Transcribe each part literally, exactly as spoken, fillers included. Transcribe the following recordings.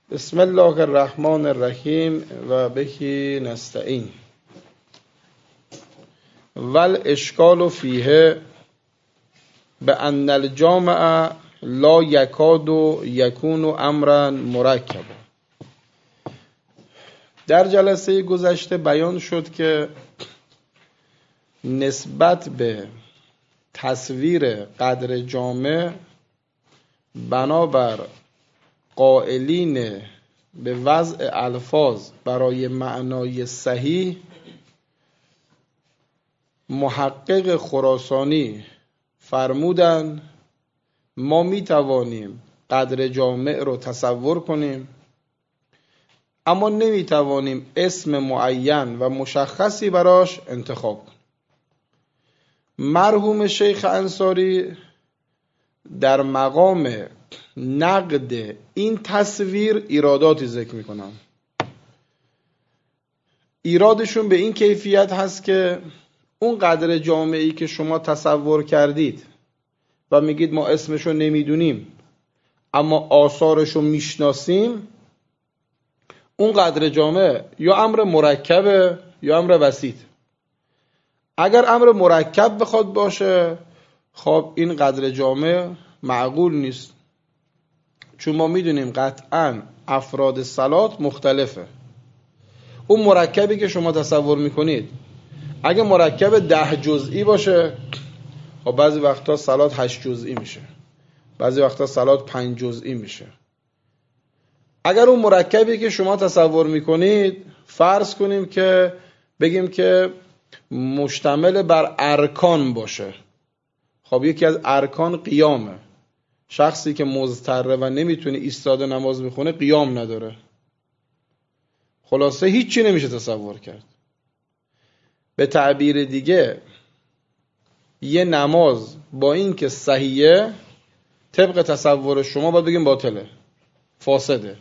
بسم الله الرحمن الرحیم و بهی نستعین. ول اشکال فیه به ان الجامع لا یکاد یکون امرا مرکبا. در جلسه گذشته بیان شد که نسبت به تصویر قدر جامع بنابر قائلین به وضع الفاظ برای معنای صحیح، محقق خراسانی فرمودن ما می توانیم قدر جامع رو تصور کنیم، اما نمی توانیم اسم معین و مشخصی براش انتخاب کنیم. مرحوم شیخ انصاری در مقام نقد این تصویر ایراداتی ذکر میکنن. ایرادشون به این کیفیت هست که اون قدر جامعی که شما تصور کردید و میگید ما اسمشو نمیدونیم اما آثارشو میشناسیم، اون قدر جامع یا امر مرکبه یا امر بسیط. اگر امر مرکب بخواد باشه، خب این قدر جامع معقول نیست، چون ما میدونیم قطعاً افراد صلات مختلفه. اون مرکبی که شما تصور میکنید اگه مرکب ده جزئی باشه، خب بعضی وقتا صلات هشت جزئی میشه، بعضی وقتا صلات پنج جزئی میشه. اگر اون مرکبی که شما تصور میکنید فرض کنیم که بگیم که مشتمل بر ارکان باشه، خب یکی از ارکان قیامه. شخصی که مضطره و نمیتونه ایستاده نماز میخونه قیام نداره، خلاصه هیچی نمیشه تصور کرد. به تعبیر دیگه یه نماز با این که صحیحه طبق تصور شما باید بگیم باطله، فاسده.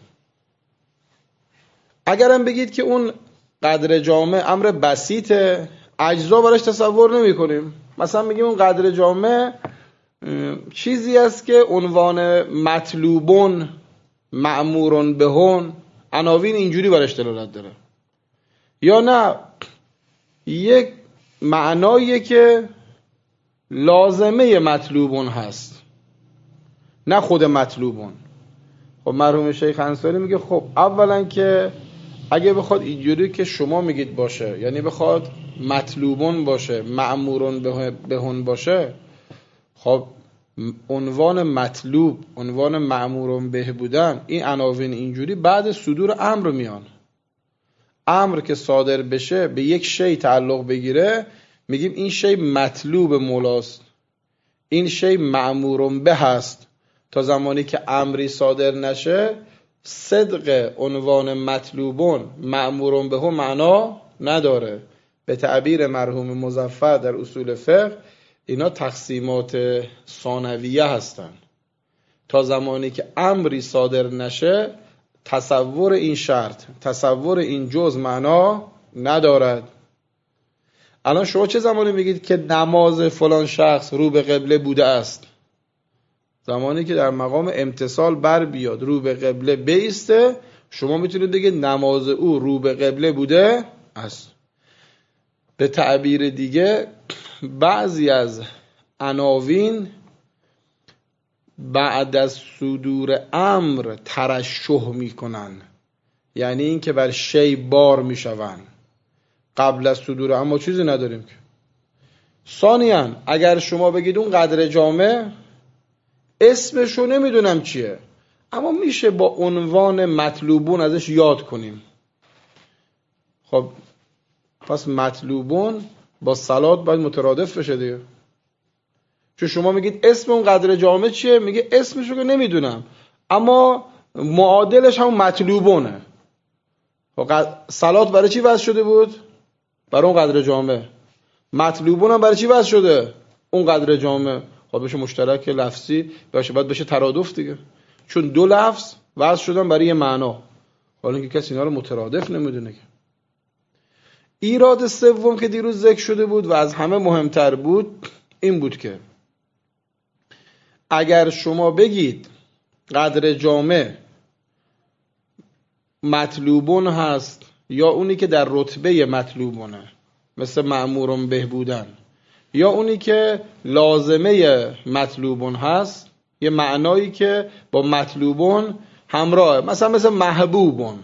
اگرم بگید که اون قدر جامع امر بسیطه، اجزا براش تصور نمی کنیم. مثلا میگیم اون قدر جامع چیزی است که عنوان مطلوبون، مأمورون بهون، عناوین اینجوری براش دلالت داره، یا نه یک معناییه که لازمه مطلوبون هست نه خود مطلوبون. خب مرحوم شیخ انصاری میگه خب اولا که اگه بخواد اینجوری که شما میگید باشه، یعنی بخواد مطلوبون باشه، مأمورون بهون باشه، خب عنوان مطلوب، عنوان مأمورون به بودن، این عناوین اینجوری بعد صدور امر میان. امر که صادر بشه به یک شی تعلق بگیره، میگیم این شی مطلوب مولاست، این شی مأمورون به هست. تا زمانی که امری صادر نشه صدق عنوان مطلوبون، مأمورون به هم معنا نداره. به تعبیر مرحوم مظفر در اصول فقه اینا تقسیمات ثانویه هستن. تا زمانی که امری صادر نشه تصور این شرط، تصور این جز معنا ندارد. الان شما چه زمانی میگید که نماز فلان شخص رو به قبله بوده است؟ زمانی که در مقام امتصال بر بیاد، رو به قبله بیسته، شما میتونید بگید نماز او رو به قبله بوده است. به تعبیر دیگه بعضی از عناوین بعد از صدور امر ترشح میکنن، یعنی این که بر شی بار میشون. قبل از صدور امر چیزی نداریم که. ثانیاً اگر شما بگید اون قدر جامع اسمشو نمیدونم چیه، اما میشه با عنوان مطلوبون ازش یاد کنیم، خب پس مطلوبون با صلات باید مترادف بشه دیگه. چون شما میگید اسم اون قدر جامع چیه، میگه اسمشو که نمیدونم اما معادلش هم مطلوبونه. صلات برای چی وضع شده بود؟ برای اون قدر جامع. مطلوبون هم برای چی وضع شده؟ اون قدر جامع. خب بشه مشترک لفظی باشه، باید بشه ترادف دیگه، چون دو لفظ وضع شدن برای یه معنا، حالا اینکه کسی اینا رو مترادف نمیدونه. که ایراد سوم که دیروز ذکر شده بود و از همه مهمتر بود این بود که اگر شما بگید قدر جامع مطلوبون هست یا اونی که در رتبه مطلوبونه مثل مأمورون به بودن، یا اونی که لازمه مطلوبون هست یه معنایی که با مطلوبون همراه، مثلا مثل محبوبون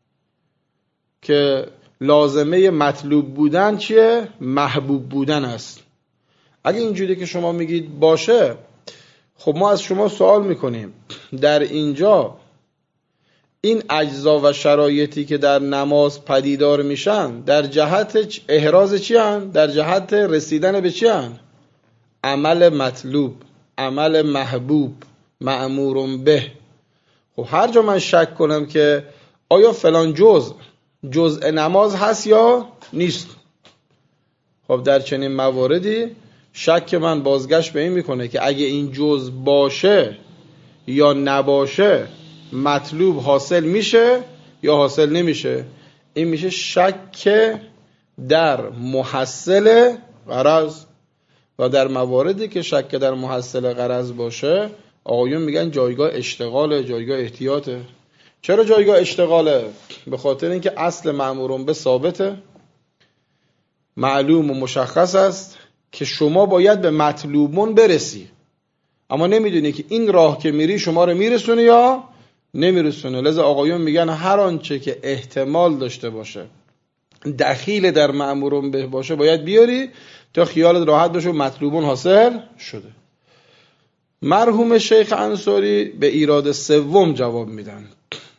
که لازمه مطلوب بودن چیه؟ محبوب بودن است. اگه اینجوری که شما میگید باشه، خب ما از شما سوال میکنیم در اینجا این اجزا و شرایطی که در نماز پدیدار میشن در جهت احراز چی هن؟ در جهت رسیدن به چی هن؟ عمل مطلوب، عمل محبوب، مأمورون به. خب هر جا من شک کنم که آیا فلان جزء جزء نماز هست یا نیست، خب در چنین مواردی شک من بازگشت به این میکنه که اگه این جزء باشه یا نباشه مطلوب حاصل میشه یا حاصل نمیشه. این میشه شک در محصل غرض، و در مواردی که شک در محصل غرض باشه آقایون میگن جایگاه اشتغاله، جایگاه احتیاطه. چرا جایگاه اشتغاله؟ به خاطر اینکه اصل مأمورون به ثابته، معلوم و مشخص است که شما باید به مطلوبون برسی، اما نمیدونی که این راه که میری شما رو میرسونه یا نمیرسونه. لذا آقایون میگن هر آنچه که احتمال داشته باشه دخیل در مأمورون به باشه باید بیاری تا خیالت راحت بشه و مطلوبون حاصل شده. مرحوم شیخ انصاری به ایراد سوم جواب میدن،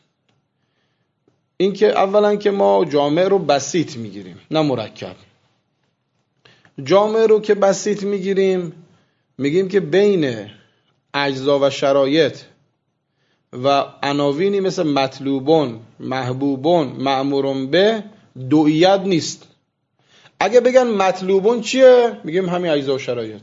این که اولا که ما جامع رو بسیط میگیریم نه مرکب. جامع رو که بسیط میگیریم میگیم که بین اجزا و شرایط و عناوینی مثل مطلوبون، محبوبون، مأمورون به دوئیت نیست. اگه بگن مطلوبون چیه؟ میگیم همین اجزا و شرایط.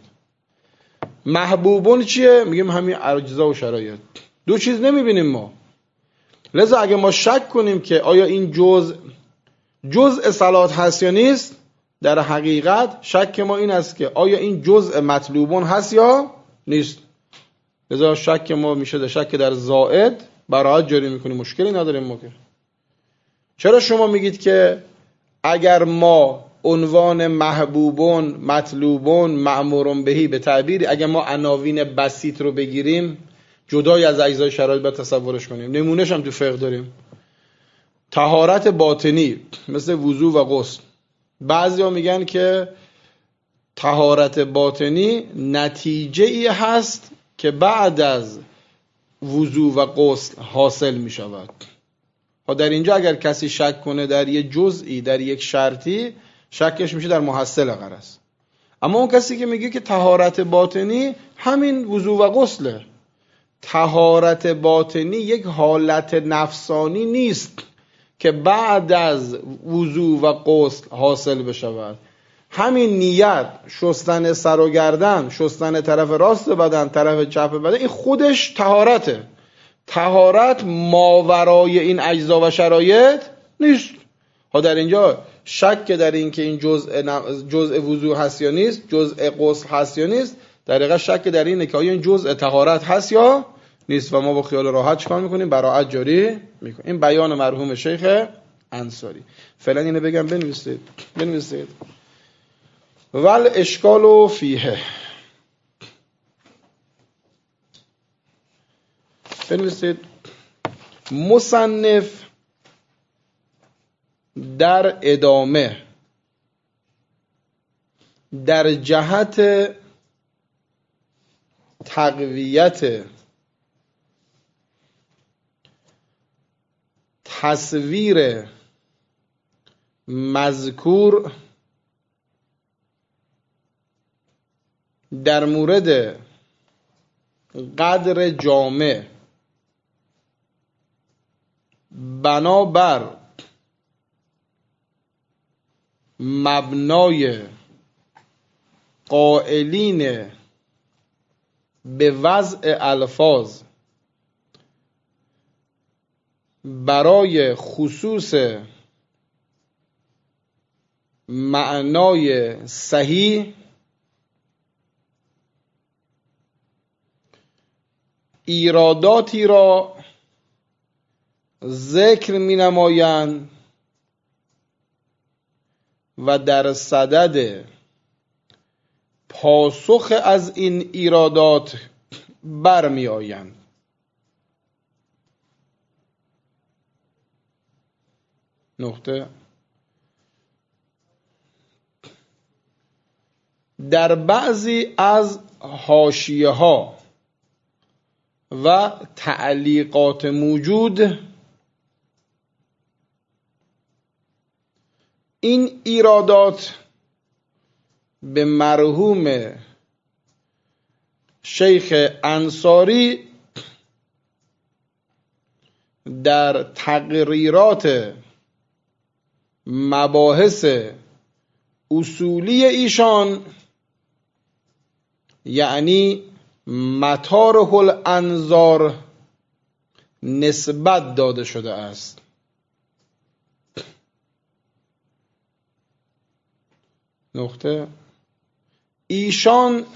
محبوبون چیه؟ میگیم همین اجزا و شرایط. دو چیز نمیبینیم ما. لذا اگه ما شک کنیم که آیا این جزء جزء صلات هست یا نیست، در حقیقت شک ما این است که آیا این جزء مطلوبون هست یا نیست. لذا شک ما میشه در شک در زائد براحت جاری میکنیم، مشکلی نداریم ما که. چرا شما میگید که اگر ما عنوان محبوبون، مطلوبون، مأمورون بهی به تعبیری اگر ما عناوین بسیط رو بگیریم جدای از اجزای شرایط باید تصورش کنیم. نمونهش هم تو فقه داریم. طهارت باطنی مثل وضو و غسل. بعضیا میگن که طهارت باطنی نتیجه ای هست که بعد از وضو و غسل حاصل می شود. و در اینجا اگر کسی شک کنه در یک جزئی، در یک شرطی، شکش میشه در محصل غرض. اما اون کسی که میگه که طهارت باطنی همین وضو و غسله، طهارت باطنی یک حالت نفسانی نیست که بعد از وضو و غسل حاصل بشود. همین نیت، شستن سر و گردن، شستن طرف راست بدن، طرف چپ بدن، این خودش طهارته. طهارت ماورای این اجزا و شرایط نیست. ها در اینجا شک در این که این جزء جزء وضو هست یا نیست، جزء غسل هست یا نیست، در حقیقت شک در اینه که آیا این جزء طهارت هست یا نیست و ما با خیال راحت چیکار میکنیم؟ براءت جاری میکنیم. این بیان مرحوم شیخ انصاری. فعلا اینو بگم بنویسید. بنویسید. ول اشکال فیه. بنویسید. مصنف در ادامه در جهت تقویت تصویر مذکور در مورد قدر جامع بنابر مبنای قائلین به وضع الفاظ برای خصوص معنای صحیح ایراداتی را ذکر می نمایند و در صدد پاسخ از این ایرادات برمی آیند. نقطه در بعضی از حاشیه ها و تعلیقات موجود این ایرادات به مرحوم شیخ انصاری در تقریرات مباحث اصولی ایشان یعنی مطارح الانظار نسبت داده شده است. نقطه ایشان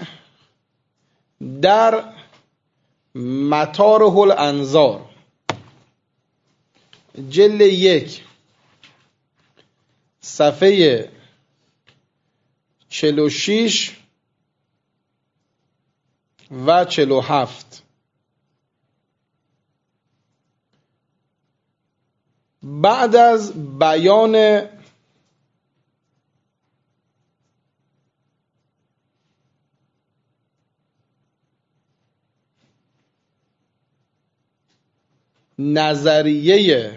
در مطارح الانظار جلد یک صفحه چهل و شش و چهل و هفت بعد از بیان نظریه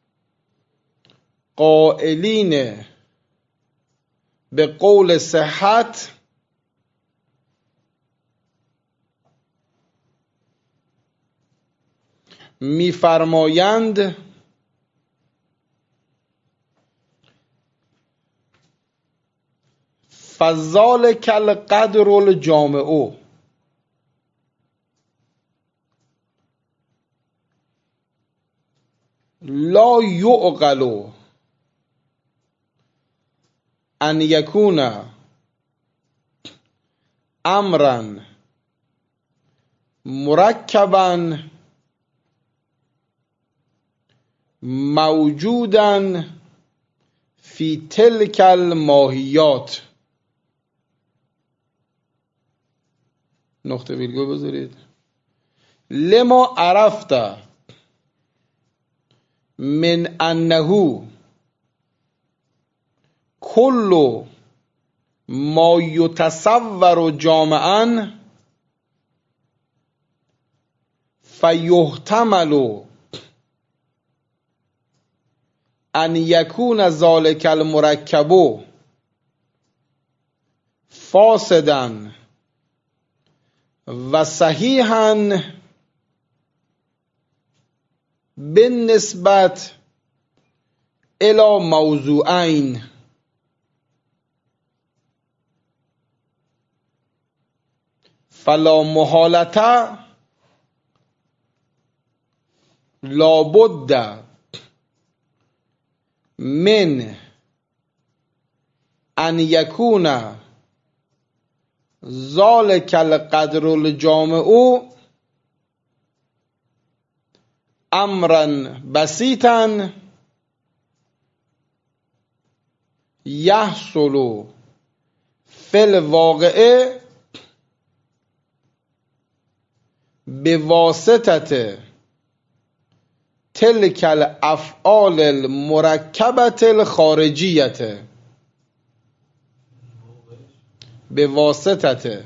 قائلین به قول صحت می‌فرمایند فذلک القدر الجامع لا یعقل ان یکون امرا مرکبا موجودا فی تلک الماهیات. نقطه ویرگول بذارید. لما عرفت من انه کل ما یتصور جامعا فیحتمل ان یکون ذلک المرکب فاسدا و صحیحا بالنسبت الی موضوعین. فلا محالة لابد من ان یکون ذلک القدر الجامع امرا بسیطا یحصل فی الواقع بواسطه تلک الافعال المرکبة الخارجیه بواسطه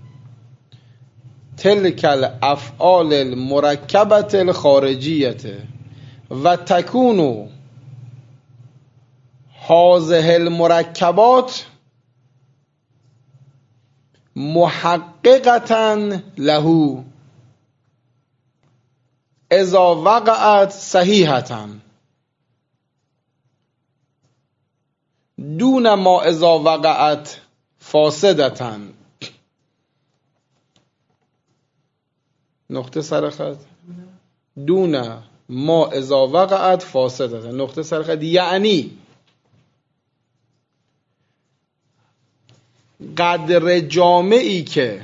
تلک الافعال المرکبة الخارجیه و تکون هذه المرکبات محققة له اذا وقعت صحیحة دون ما اذا وقعت فاسدة. نقطه سرخط دون ما اذا وقعت فاسدة. نقطه سرخط یعنی قدر جامعی که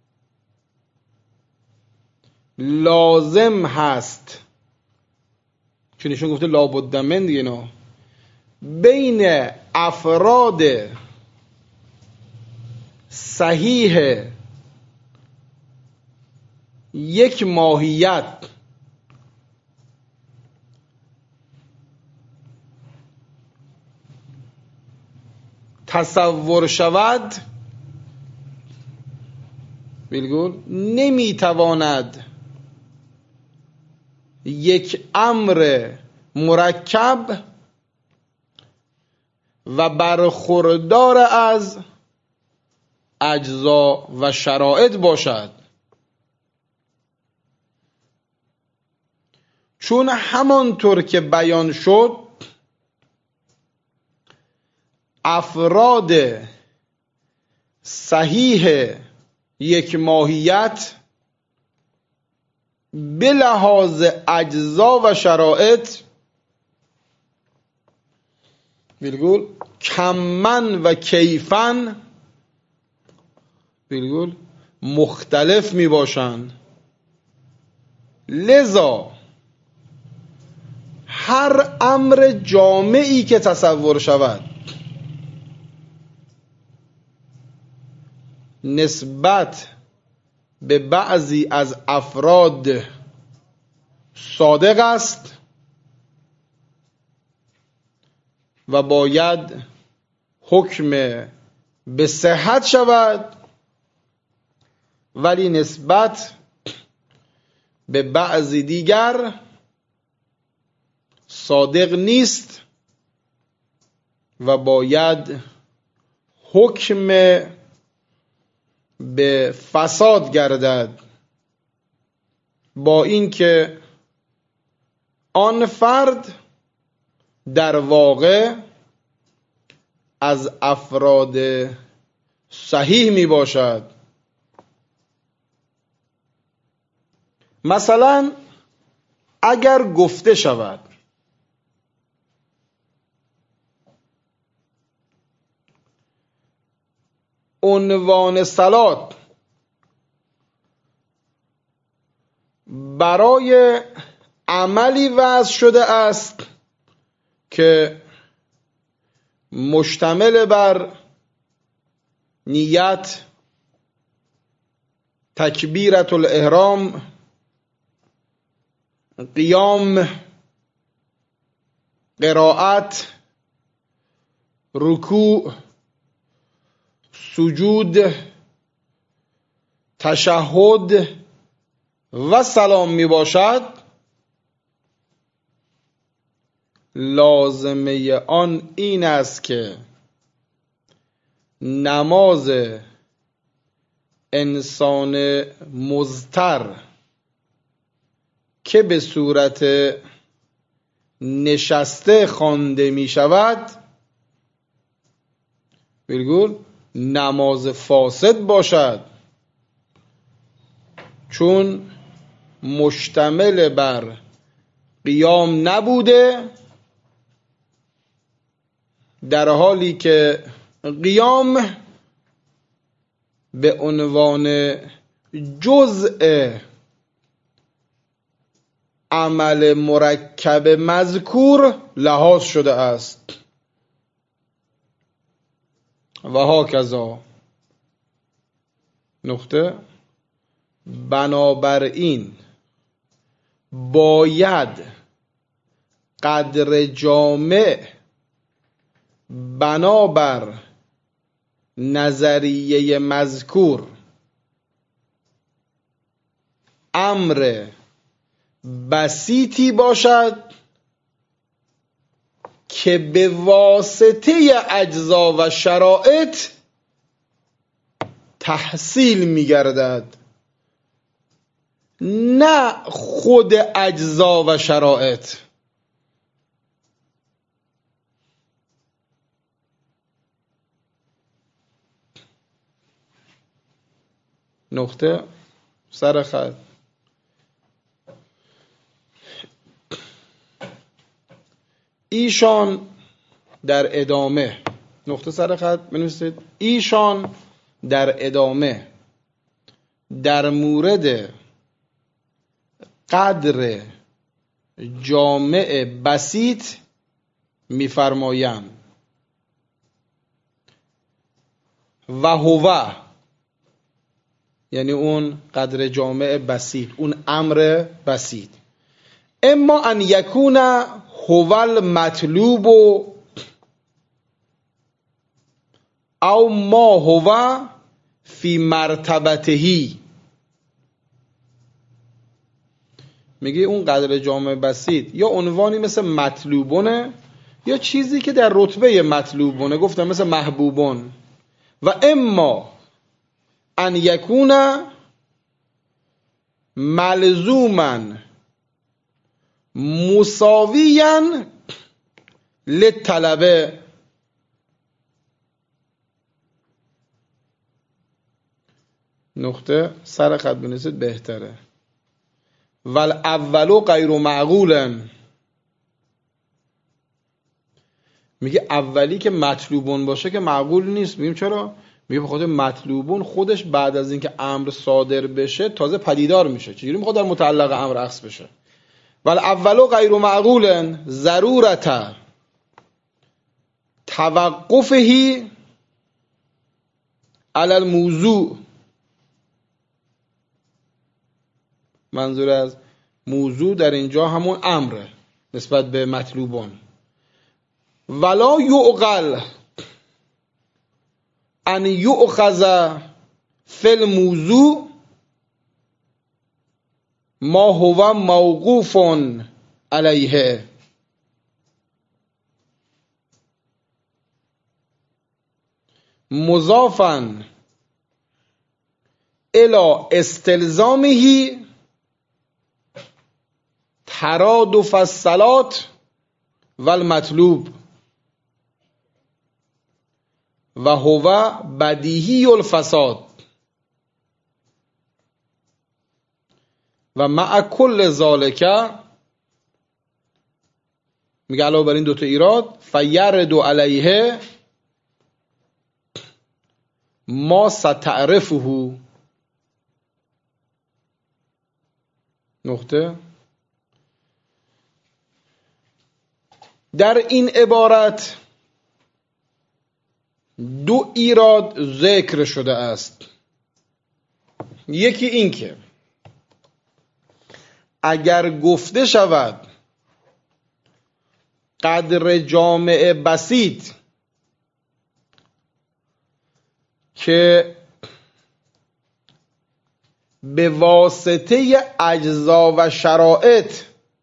لازم هست چون ایشون گفته لابد من دیگه، نه بین افراد صحیح یک ماهیت تصور شود، بالکل نمیتواند یک امر مرکب و برخوردار از اجزا و شرایط باشد، چون همانطور که بیان شد افراد صحیح یک ماهیت به لحاظ اجزا و شرایط بالکل کمن و کیفن بالکل مختلف می باشند. لذا هر امر جامعی که تصور شود نسبت به بعضی از افراد صادق است و باید حکم به صحت شود، ولی نسبت به بعضی دیگر صادق نیست و باید حکم به فساد گردد، با اینکه آن فرد در واقع از افراد صحیح می باشد. مثلا اگر گفته شود عنوان صلات برای عملی وضع شده است که مشتمل بر نیت، تکبیرة الاحرام، قیام، قرائت، رکوع، سجود، تشهد و سلام می باشد، لازمه آن این است که نماز انسان مضطر که به صورت نشسته خوانده می شود بالکل نماز فاسد باشد، چون مشتمل بر قیام نبوده، در حالی که قیام به عنوان جزء عمل مرکب مذکور لحاظ شده است و هاکذا. نقطه. بنابراین باید قدر جامع بنابر نظریه مذکور امر بسیطی باشد که به واسطه اجزا و شرایط تحصیل می گردد، نه خود اجزا و شرایط. نقطه سر خط. ایشان در ادامه، نقطه سر خط بنویسید، ایشان در ادامه در مورد قدر جامع بسیط میفرمایم. و هو یعنی اون قدر جامع بسیط، اون امر بسیط. اما ان یکون هو المطلوب او ما هو فی مرتبتهی. میگه اون قدر جامع بسیط یا عنوانی مثل مطلوبونه یا چیزی که در رتبه مطلوبونه، گفتم مثل محبوبون. و اما ان یکون ملزوما مساویا للطلبه. نقطه سر خط بنویسید بهتره. والاول غیر معقول. میگه اولی که مطلوبون باشه که معقول نیست. میگیم چرا؟ میگه بخاطر مطلوبون خودش بعد از اینکه امر صادر بشه تازه پدیدار میشه. چجوری میخواد در متعلق امر عکس بشه؟ والاول غیر معقول ضرورت توقفه علی الموضوع. منظور از موضوع در اینجا همون امره نسبت به مطلوبون. ولا یعقل ان یؤخذ فی الموضوع ما هو موقوف علیه. مضافا الی استلزامه ترادف الصلاة والمطلوب و هو بدیهی الفساد. و مع کل ذالک، میگه علاوه بر این دوتا ایراد، فیرد علیه ما ستعرفه. نقطه در این عبارت دو ایراد ذکر شده است. یکی این که اگر گفته شود قدر جامع بسیط که به واسطه اجزا و شرایط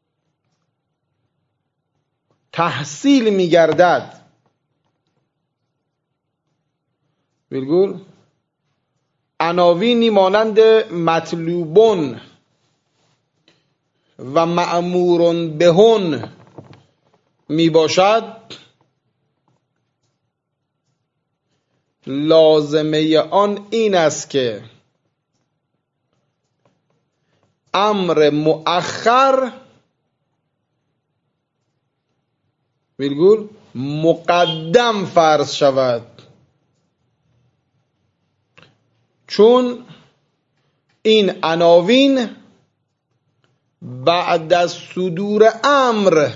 تحصیل می گردد، بلگل عناوینی مانند مطلوبون و مأمورون بهن می باشد، لازمه آن این است که امر مؤخر بلگل مقدم فرض شود، چون این عناوین بعد از صدور امر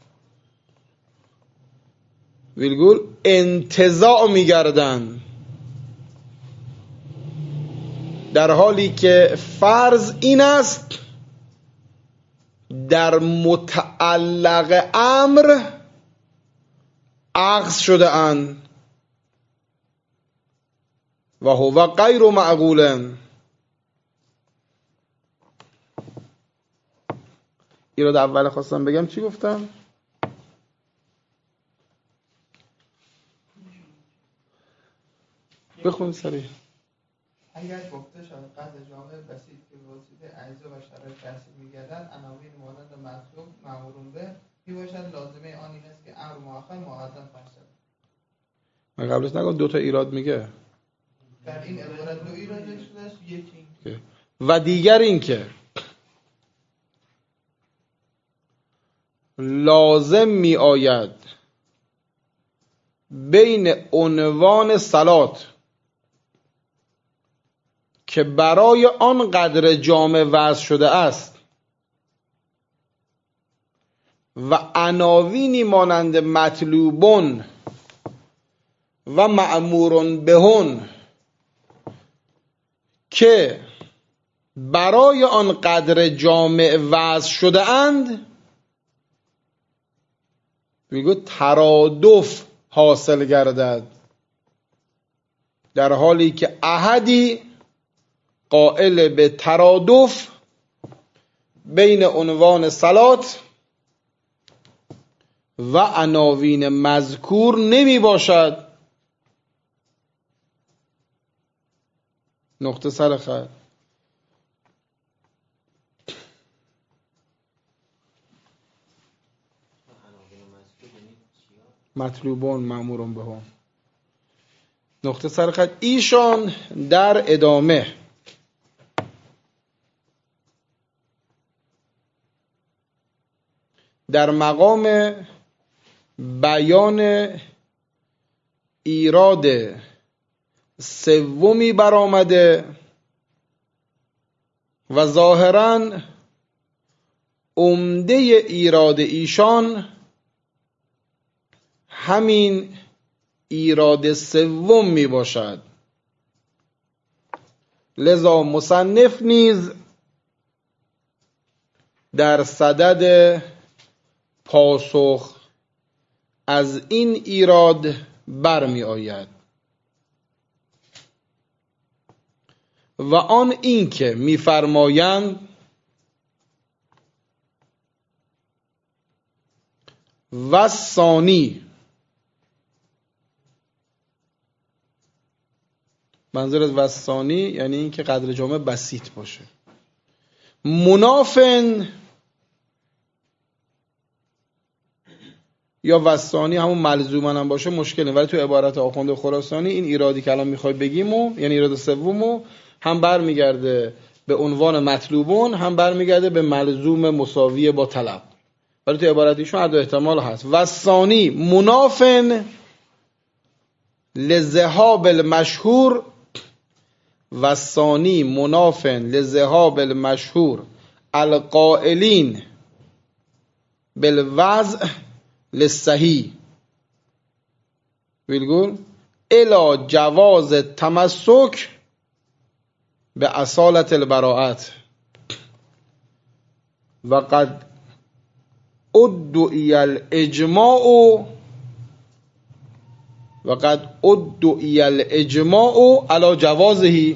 بلگل انتزاع می‌گردند، در حالی که فرض این است در متعلق امر اخذ شده اند و هو غیر معقول. ایراد اول خواستم بگم چی گفتم؟ بخون سریع. اگر گفته شود قدر جامع بسیط که واسطه اجزا و شرایط تحصیل می‌گردد، عناوین مانند مطلوب مأمورون به میباشد، لازمه آن این است که امر مؤخر مقدم فرض شود. من قبلش نگم دو تا ایراد میگه. در این عبارت دو ایراد شده است. یکی و دیگر این که لازم می آید بین عنوان صلات که برای آن قدر جامع وضع شده است و عناوینی مانند مطلوبون و مأمورون بهن که برای آن قدر جامع وضع شده اند، میگو ترادف حاصل گردد، در حالی که احدی قائل به ترادف بین عنوان صلات و عناوین مذکور نمی باشد. نقطه سر خط. مطلوبون مأمورون بهم. نقطه سر خط. ایشان در ادامه در مقام بیان ایراد سومی برآمده و ظاهراً عمده ایراد ایشان همین ایراد سوم می باشد. لذا مصنف نیز در صدد پاسخ از این ایراد برمی آید و آن این که می فرمایند و ثانی، منظور از وثانی یعنی این که قدر جامع بسیط باشه. منافن یا وثانی همون ملزوما هم باشه مشکلی، ولی تو عبارت آخوند خراسانی این ایرادی که الان میخوای بگیم و یعنی ایراد سومو هم برمیگرده به عنوان مطلوبون، هم برمیگرده به ملزوم مساوی با طلب، ولی تو عبارت ایشون هر دو احتمال هست. وثانی منافن لذهاب المشهور، وثانی منافن لذهاب المشهور القائلین بالوضع للصحیح ویلگول الی جواز تمسک به اصالت البراءت و قد ادعی الاجماع و قد ادعی الاجماع علی جوازه.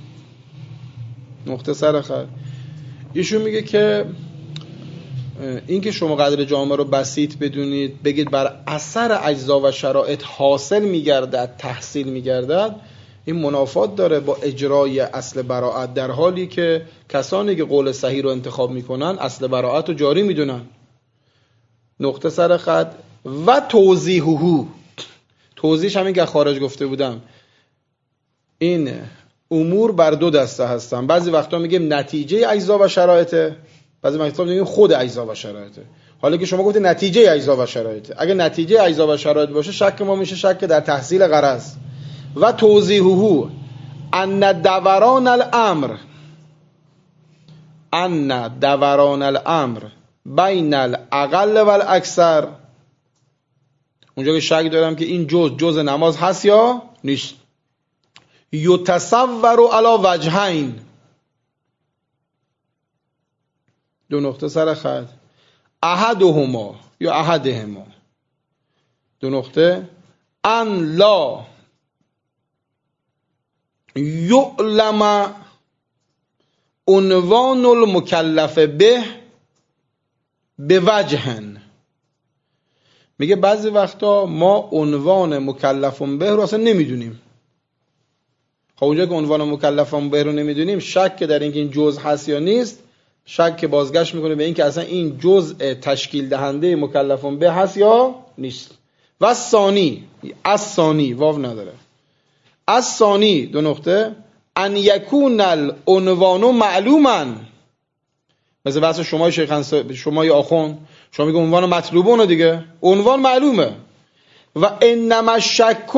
نقطه سر خط. ایشون میگه که این که شما قدر جامع رو بسیط بدونید، بگید بر اثر اجزا و شرایط حاصل میگردد، تحصیل میگردد، این منافات داره با اجرای اصل براءت، در حالی که کسانی که قول صحیح رو انتخاب میکنن اصل براءت رو جاری میدونن. نقطه سر خط. و توضیحه، توضیحش همین که خارج گفته بودم، این امور بر دو دسته هستن. بعضی وقتا میگیم نتیجه اجزا و شرایطه، بعضی وقتا میگیم خود اجزا و شرایطه. حالا که شما گفتید نتیجه اجزا و شرایطه، اگه نتیجه اجزا و شرایط باشه شک ما میشه شک در تحصیل غرض. و توضیحه ان دوران الامر ان دوران الامر بین الاقل و الاکثر، اونجا که شک دارم که این جز جز نماز هست یا نیست، یتصور علی وجهین، دو نقطه سر خط، احدهما یا احدهما، دو نقطه، ان لا یعلم عنوان المکلف به به وجهن. میگه بعضی وقتا ما عنوان مکلفون به رو اصلا نمیدونیم. خب اونجا که عنوان مکلفون به رو نمیدونیم، شک در اینکه این جزء هست یا نیست، شک بازگشت میکنه به اینکه اصلا این جزء تشکیل دهنده مکلفون به هست یا نیست. و ثانی، از ثانی واو نداره، از ثانی، دو نقطه، ان یکون العنوان معلوما، مثل بحث شما شیخ شما یا آخوند، شما میگه عنوان مطلوبونه دیگه، عنوان معلومه. و انما الشک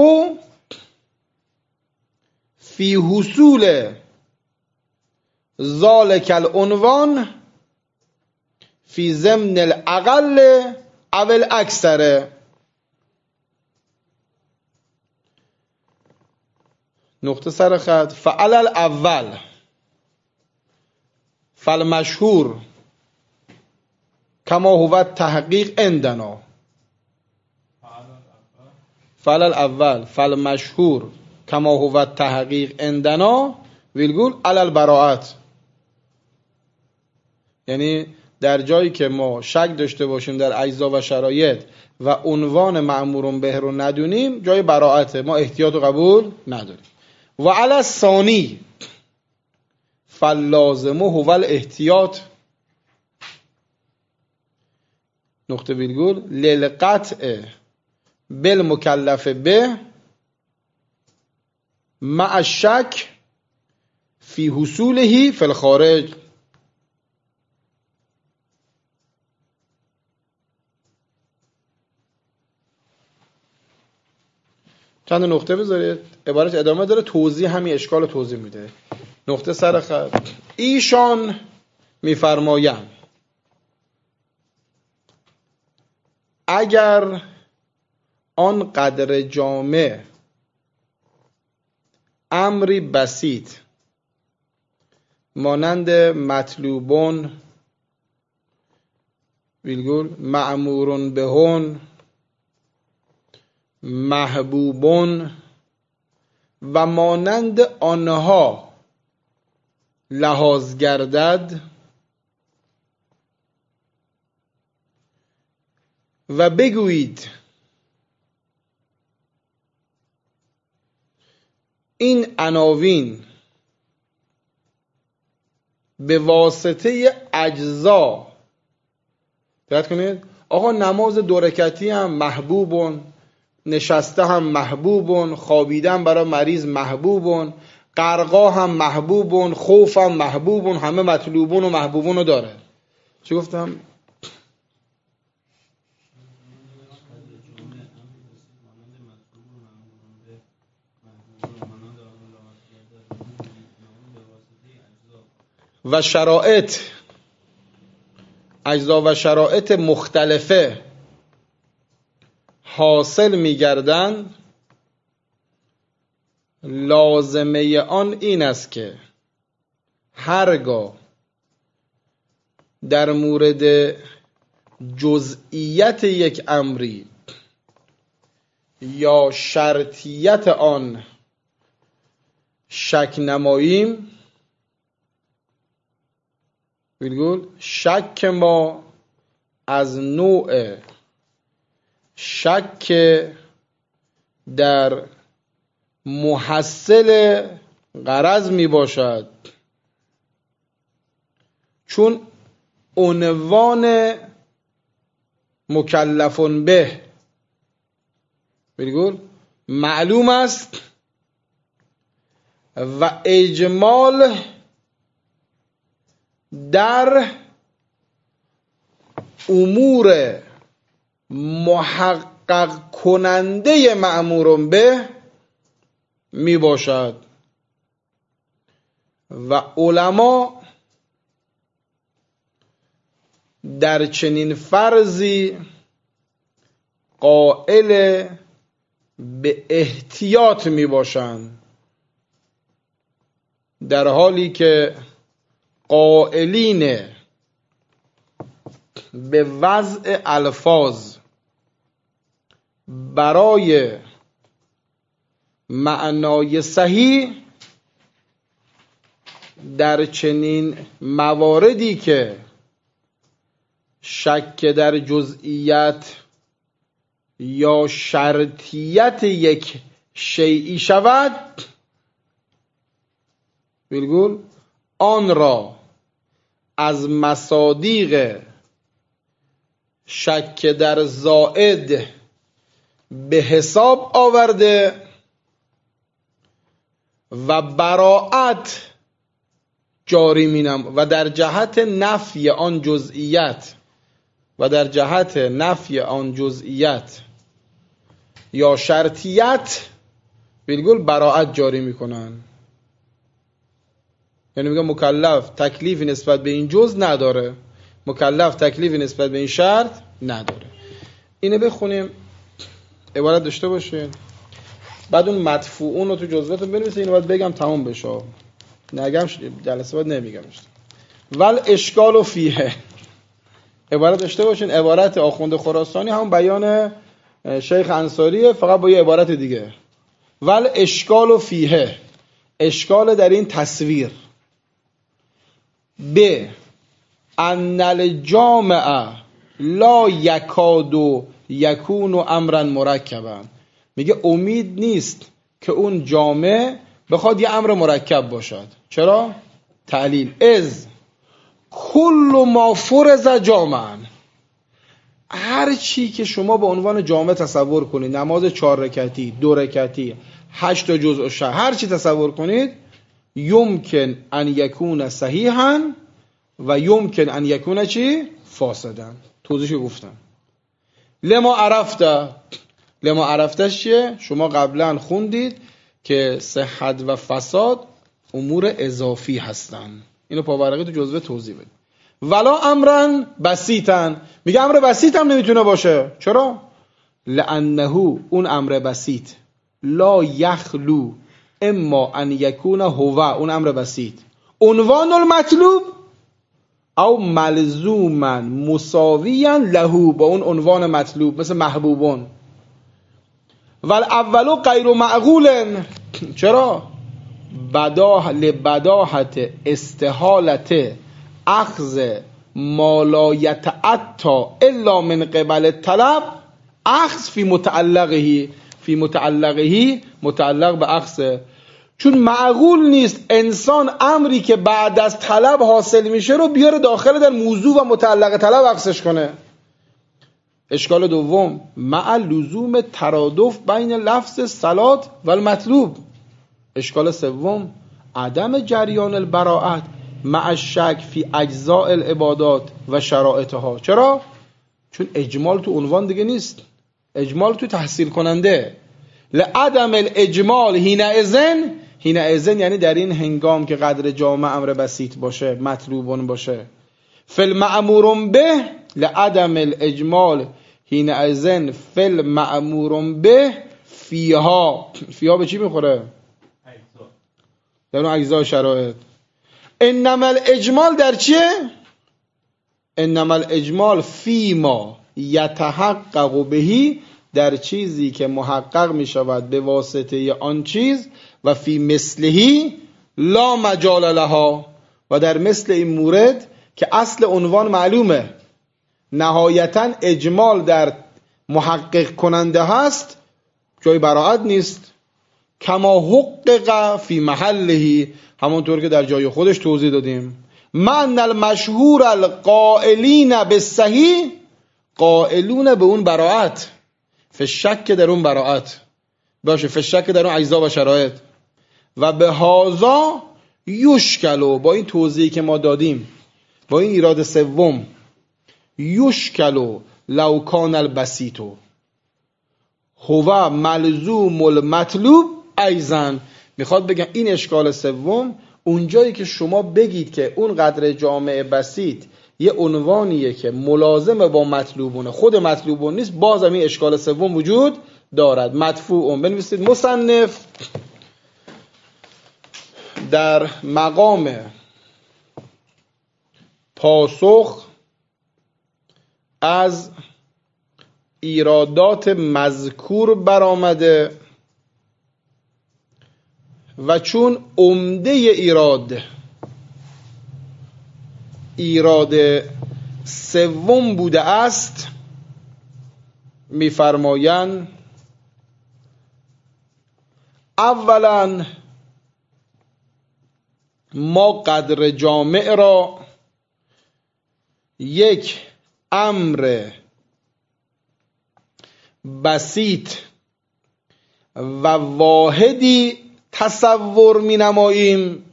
فی حصول ذالک العنوان فی ضمن الاقل او الاکثر. نقطه سر خط. فعل الاول فالمشهور کما هو تحقیق عندنا. فعل الاول فالمشهور کما هو تحقیق عندنا ویلگول علی البراءت. یعنی در جایی که ما شک داشته باشیم در اجزا و شرایط و عنوان مأمور به رو ندونیم، جای براءته، ما احتیاط و قبول نداریم. و علی الثانی فاللازم هو الاحتیاط نقطه ویرگول للقطع بالمکلف به مع الشک فی حصوله فی الخارج. چند نقطه بذارید، عبارت ادامه داره، توضیح همین اشکال توضیح میده. نقطه سر خط. ایشان میفرمایند اگر آن قدر جامع امری بسیط مانند مطلوبون ویلگول مأمورون بهون محبوبون و مانند آنها لحاظ گردد و بگویید این عناوین به واسطه اجزا، دقت کنید آقا نماز دو رکعتی هم محبوبون، نشسته هم محبوبون، خوابیدن برای مریض محبوبون، قرقا هم محبوبون، خوف هم محبوبون، همه مطلوبون و محبوبون رو داره. چی گفتم؟ و شرایط اجزا و شرایط مختلفه حاصل می‌گردند، لازمه آن این است که هرگاه در مورد جزئیت یک امری یا شرطیت آن شک نماییم، ویلگول شک ما از نوع شک در محصل غرض می باشد، چون عنوان مکلفون به ویلگول معلوم است و اجمال در امور محقق کننده مأمور به می باشد. و علما در چنین فرضی قائل به احتیاط می باشند، در حالی که قائلین به وضع الفاظ برای معنای صحیح در چنین مواردی که شک در جزئیت یا شرطیت یک شیئی شود، بالگول آن را از مصادیق شک در زائد به حساب آورده و براءت جاری مینم و در جهت نفی آن جزئیت و در جهت نفی آن جزئیت یا شرطیت بالگل براءت جاری میکنن. یعنی میگه مکلف تکلیفی نسبت به این جز نداره، مکلف تکلیفی نسبت به این شرط نداره. اینو بخونیم، عبارت داشته باشین، بعد اون مدفوعون رو تو جزوهتون بنویسید. اینو باید بگم تموم بشه، نگم جلسه بعد نمیگمش. ول اشکال فیه، عبارت داشته باشین، عبارت آخوند خراسانی همون بیان شیخ انصاریه، فقط با یه عبارت دیگه. ول اشکال فیه، اشکال در این تصویر. ب ان الجامع لا یکاد یکون امرا مرکبا، میگه امید نیست که اون جامع بخواد یه امر مرکب باشد. چرا؟ تعلیل. از کل ما فرض جامعا، هر چی که شما به عنوان جامع تصور کنید، نماز چهار رکعتی، دو رکعتی، هشت تا جزء شه، هر چی تصور کنید، یمکن ان یکون صحیحا و یمکن ان یکون چی؟ فاسدا. توضیحش گفتم. لما عرفته، لما عرفتش چیه؟ شما قبلا خوندید که صحت و فساد امور اضافی هستن. اینو پاورقی تو جزوه توضیح بده. ولا امرن بسیطن، میگه امر بسیط هم نمیتونه باشه. چرا؟ لانه اون امر بسیط لا یخلو اما ان یکون هو، اون امر بسیط عنوان المطلوب او ملزوما مساویا له، با اون عنوان مطلوب، مثل محبوبون. والاولو غیر معقول، چرا؟ بداح لبداحت استحالت اخذ ما لا یتعطی الا من قبل طلب، اخذ فی متعلقه، فی متعلقه متعلق به اخذ. چون معقول نیست انسان امری که بعد از طلب حاصل میشه رو بیاره داخل در موضوع و متعلق طلب اخذش کنه. اشکال دوم، مع لزوم ترادف بین لفظ صلات و المطلوب. اشکال سوم، عدم جریان البراءت مع الشک فی اجزاء العبادات و شرائطها. چرا؟ چون اجمال تو عنوان دیگه نیست، اجمال تو تحصیل کننده. لعدم الاجمال حینئذ، حینئذ یعنی در این هنگام که قدر جامع امر بسیط باشه، مطلوبون باشه. فل مأمور به لعدم الاجمال حینئذ فل مأمور به فیها، فیها به چی میخوره؟ در اون اجزای شرایط. انما الاجمال در چیه؟ انما الاجمال فیما یتحقق بهی، در چیزی که محقق می شود به واسطه آن چیز، و فی مثلهی لا مجال لها، و در مثل این مورد که اصل عنوان معلومه، نهایتا اجمال در محقق کننده هست، جای براعت نیست. کما حقق فی محلهی، همونطور که در جای خودش توضیح دادیم. من المشهور القائلین بالصحیح، قائلون به اون براعت، فشک در اون براعت باشه، فشک در اون اجزا و شرایط. و به هازا یشکلو، با این توضیحی که ما دادیم، با این ایراد سوم، یشکلو لو کان البسیطو هو ملزوم المطلوب ایزن. میخواد بگم این اشکال سوم، اونجایی که شما بگید که اون قدر جامع بسیط یه عنوانیه که ملازم با مطلوبونه، خود مطلوبون نیست، بازم این اشکال سوم وجود دارد. مدفوعون بنویسید. مصنف در مقام پاسخ از ایرادات مذکور برآمده و چون عمده ایراد ایراد سوم بوده است، می‌فرمایند اولا ما قدر جامع را یک امر بسیط و واحدی تصور می نماییم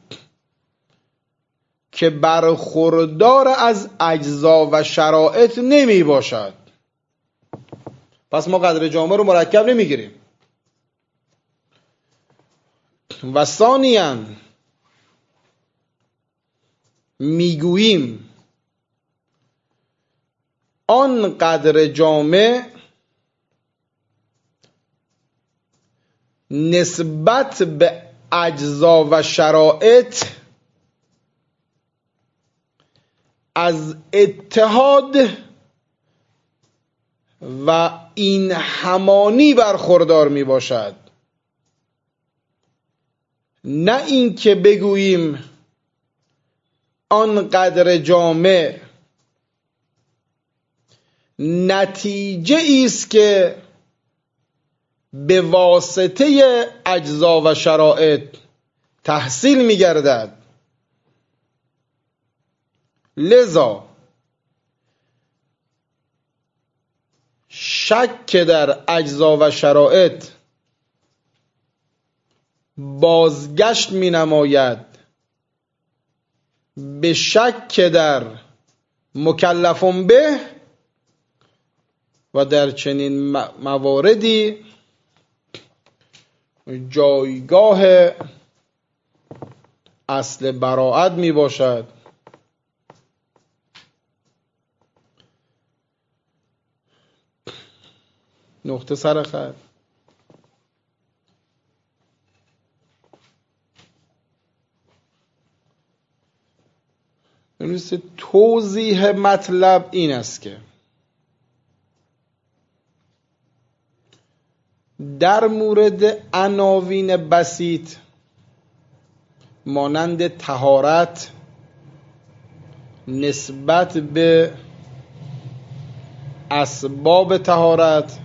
که برخوردار از اجزا و شرایط نمی باشد. پس ما قدر جامع رو مرکب نمی گیریم. و ثانیاً میگوییم آن قدر جامع نسبت به اجزا و شرایط از اتحاد و این همانی برخوردار می باشد، نه اینکه بگوییم آن قدر جامع نتیجه ایست که به واسطه اجزا و شرایط تحصیل می گردد. لذا شک در اجزا و شرایط بازگشت می نماید به شک در مکلفون به، و در چنین مواردی جایگاه اصل براءت می باشد. نقطه سر خط. توضیح مطلب این است که در مورد عناوین بسیط مانند طهارت نسبت به اسباب طهارت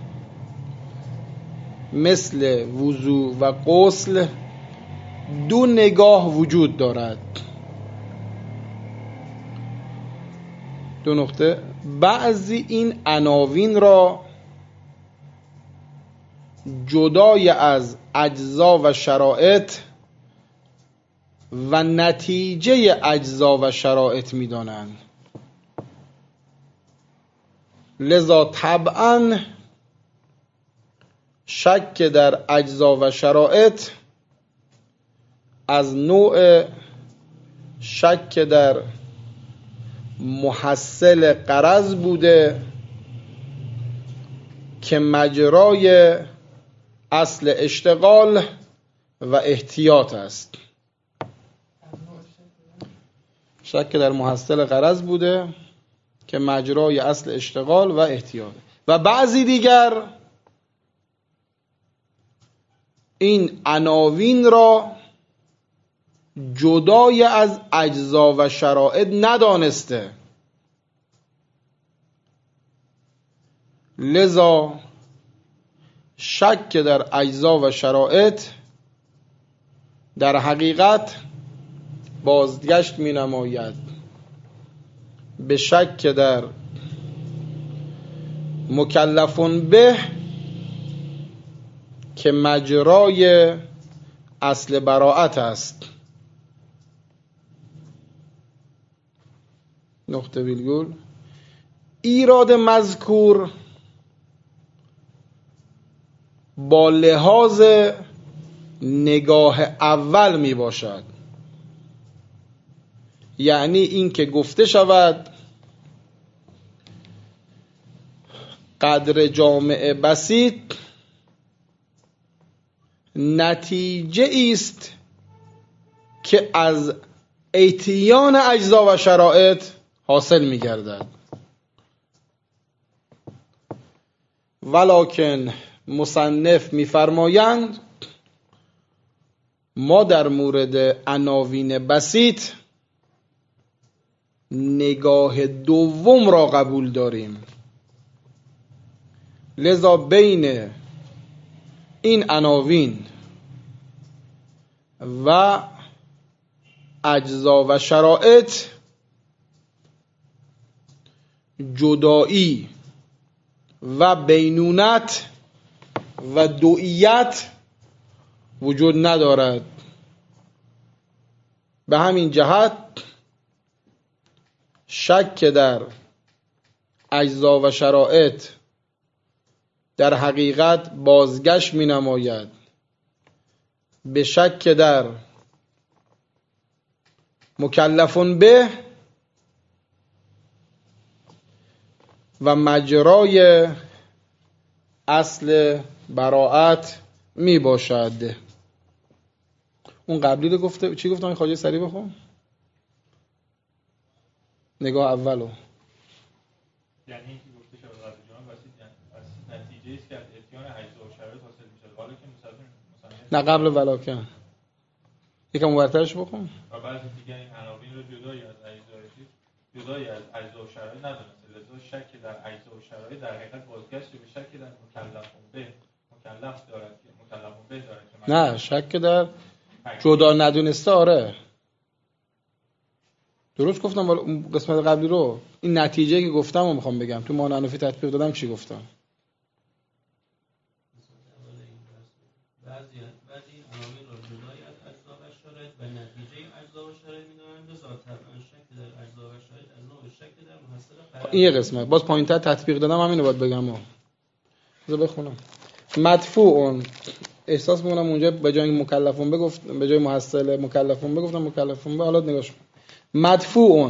مثل وضو و غسل دو نگاه وجود دارد. دو نقطه. بعضی این عناوین را جدای از اجزا و شرایط و نتیجه اجزا و شرایط می دانند. لذا طبعا شک در اجزا و شرایط از نوع شک در محصل غرض بوده که مجرای اصل اشتغال و احتیاط است. شک در محصل غرض بوده که مجرای اصل اشتغال و احتیاط. و بعضی دیگر این عناوین را جدای از اجزا و شرایط ندانسته، لذا شک در اجزا و شرایط در حقیقت بازگشت می نماید به شک در مکلفون به که مجرای اصل براءت است. نقطه ویرگول. ایراد مذکور با لحاظ نگاه اول می باشد، یعنی این که گفته شود قدر جامع بسیط نتیجه است که از اتیان اجزا و شرایط حاصل می گردد. ولکن مصنف می فرمایند ما در مورد عناوین بسیط نگاه دوم را قبول داریم، لذا بین این عناوین و اجزا و شرایط جدایی و بینونت و دوئیت وجود ندارد. به همین جهت شک در اجزا و شرایط در حقیقت بازگشت می نماید به شک در مکلفون به و مجرای اصل براعت می باشد. اون قبلی رو گفته چی گفتم؟ این خواجه سریع بخون نگاه اولو. یعنی اینکه گفته شده قبل جان واسه نتیجه است که از اتیان اجزا و شرایط حاصل میشه. حالا که مصنف نه قبل ولاکن یکم مبرترش بخون. و بعضی دیگر این عناوین رو جدایی از اجزای جدایی از اجزا و شرایط ندونسته، لذا شک در اجزا و شرایط در حقیقت بازگشت به شک در مکلف به مکلف دارد که مکلف به دارد که نه شک در جدا ندونسته. آره درست گفتم. قسمت قبلی رو این نتیجه که گفتم رو میخوام بگم. تو مانع انفی تطبیق دادم چی گفتم؟ بعضی بعضی عناوین رو جدای از اجزا و شرایط و نتیجه اجزا و شرایط می‌دانند. ذاتاً شک در اجزا و شرایط از نوع شک در محصل فرع. این یه قسمت. باز پایین‌تر تطبیق دادم همین رو باید بگم. ها بذار بخونم. مدفوع احساس می‌کنم اونجا به جای مکلفون بگفت به جای محصل مکلفون بگفتم مکلفون به. حالا نگاش کن. مدفوع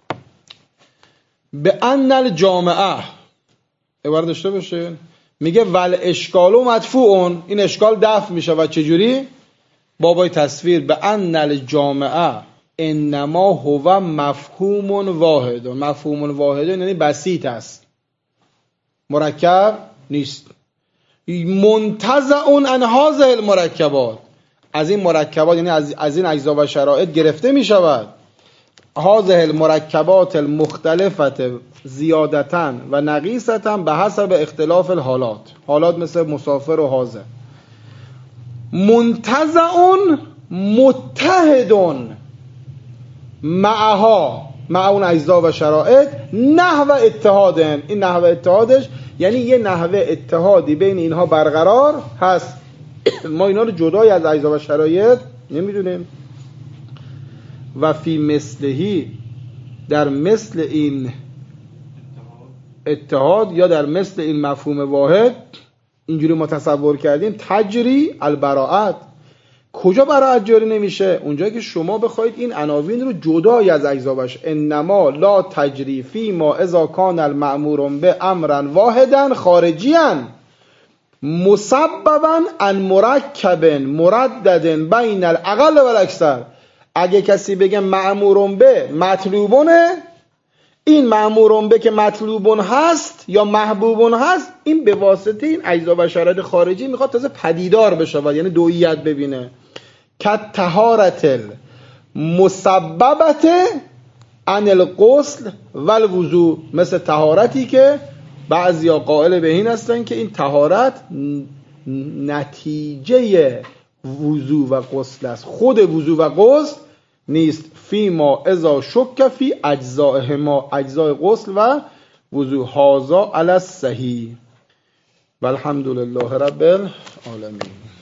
به ان الجامعه عبارت داشته باشه. میگه ول اشکال و مدفوع. این اشکال دفع میشه و چجوری؟ بابای تصویر به ان الجامعه انما هو مفهوم واحد. مفهوم واحد یعنی بسیط است، مرکب نیست. منتزع عن هذه المرکبات، از این مرکبات یعنی از, از این اجزا و شرایط گرفته می شود. هذه المرکبات المختلفه زیادتاً و نقیصتاً به حسب اختلاف الحالات. حالات مثل مسافر و حاضر. منتزع متحد معها، مع اون اجزا و شرایط نحو اتحاد. این نحو اتحادش یعنی یه نحو اتحادی بین اینها برقرار هست. ما اینا رو جدای از اجزا و شرایط نمیدونیم. و فی مثلهی، در مثل این اتحاد یا در مثل این مفهوم واحد اینجوری ما تصور کردیم تجری البراءت. کجا براءت جاری نمیشه؟ اونجایی که شما بخواید این عناوین رو جدای از اجزا باشه. انما لا تجری فی ما اذا کان المأمور به امرا واحدا خارجیا مسببا عن مرکب مردد بین الاقل و الاکثر. اگه کسی بگه مأمور به مطلوبونه، این مأمور به که مطلوبون هست یا محبوبون هست، این به واسطه این اجزا و شرایط خارجی میخواد تازه پدیدار بشه، یعنی دوییت ببینه. که طهارت المسببت عن الغسل و الوضوء، مثل طهارتی که بعضیا قائل به این هستن که این طهارت نتیجه وضوء و غسل است، خود وضوء و غسل نیست. فی ما اذا شک فی اجزائهما، اجزای غسل و وضوء. هذا علی الصحیح والحمد لله رب العالمین.